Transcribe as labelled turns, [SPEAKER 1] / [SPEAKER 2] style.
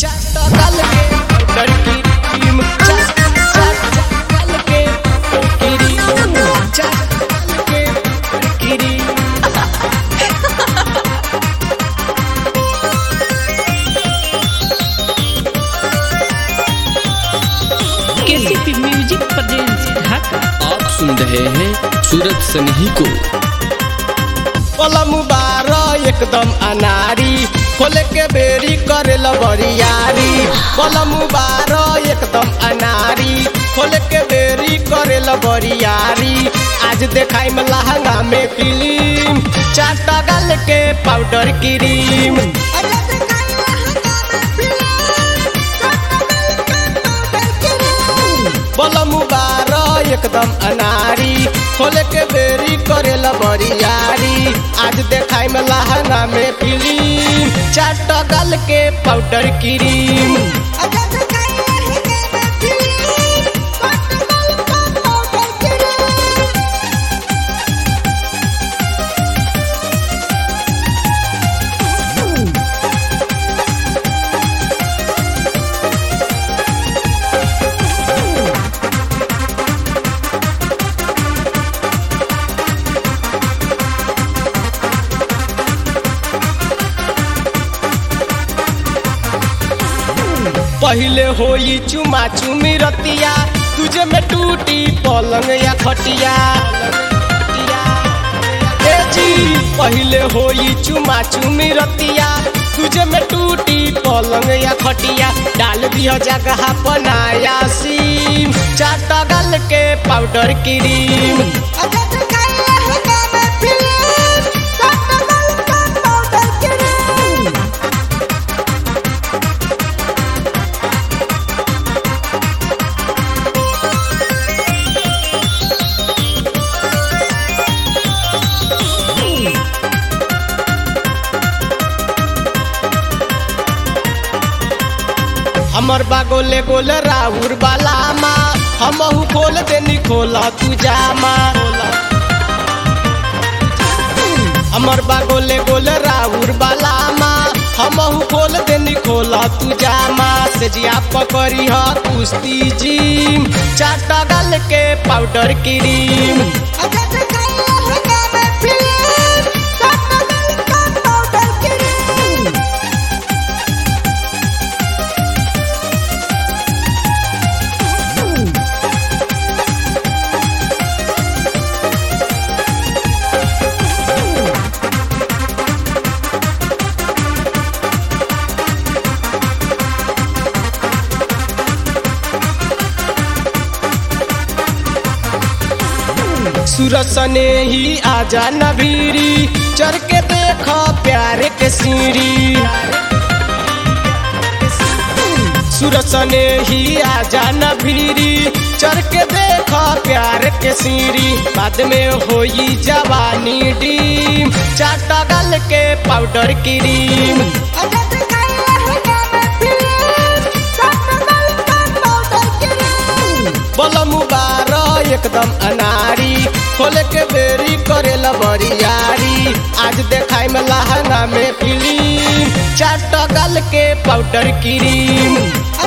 [SPEAKER 1] चाटगल के लड़की टीम चाटगल के गिरी चाटगल के गिरी
[SPEAKER 2] केसीपी म्यूजिक प्रेजेंट्स ढाका।
[SPEAKER 3] आप सुन रहे हैं सूरज सनही को।
[SPEAKER 1] कलम बारा एकदम अनारी खोले के बेरी करे बरियारी। कलम बारा एकदम अनारी खोले के बेरी करे बरियारी। आज देखाई में लहंगा में फिल्म चाटगल के पाउडर क्रीम। बलम बारा एकदम अनारी खोले के बेरी करे बरियारी। आज देखाई में लहंगा में फिल्म चाटगल के पाउडर क्रीम। पहले होई चुमा चुमी रतिया तुझे में टूटी पलंग या खटिया। ए जी पहले होई चुमा चुमी रतिया तुझे में टूटी पलंग या खटिया। डाल दिया जगह बनाया सीम चाटगल के पाउडर क्रीम। हमर बागोले गोल राउर बाला माँ हमहू खोल देनी खोला तू जामा। हमर बागोले गोल राउर बाला माँ हमहू खोल देनी खोला तू जामा। से जिया पकड़ी ह कुश्ती जिम चाटगल के पाउडर क्रीम। सूरज सने ही आजा नबीरी चढ़ के देखो प्यार के सीढ़ी। सूरज सने ही आजा नबीरी चढ़ के देखो प्यार के सीढ़ी। बाद में होई जवानी डीम चाटगल के पाउडर क्रीम। बलम बारा एकदम अनारी खोले के बेरी करे बरियारी। आज देखाई में लहंगा में फिल्म चाटगल के पाउडर क्रीम।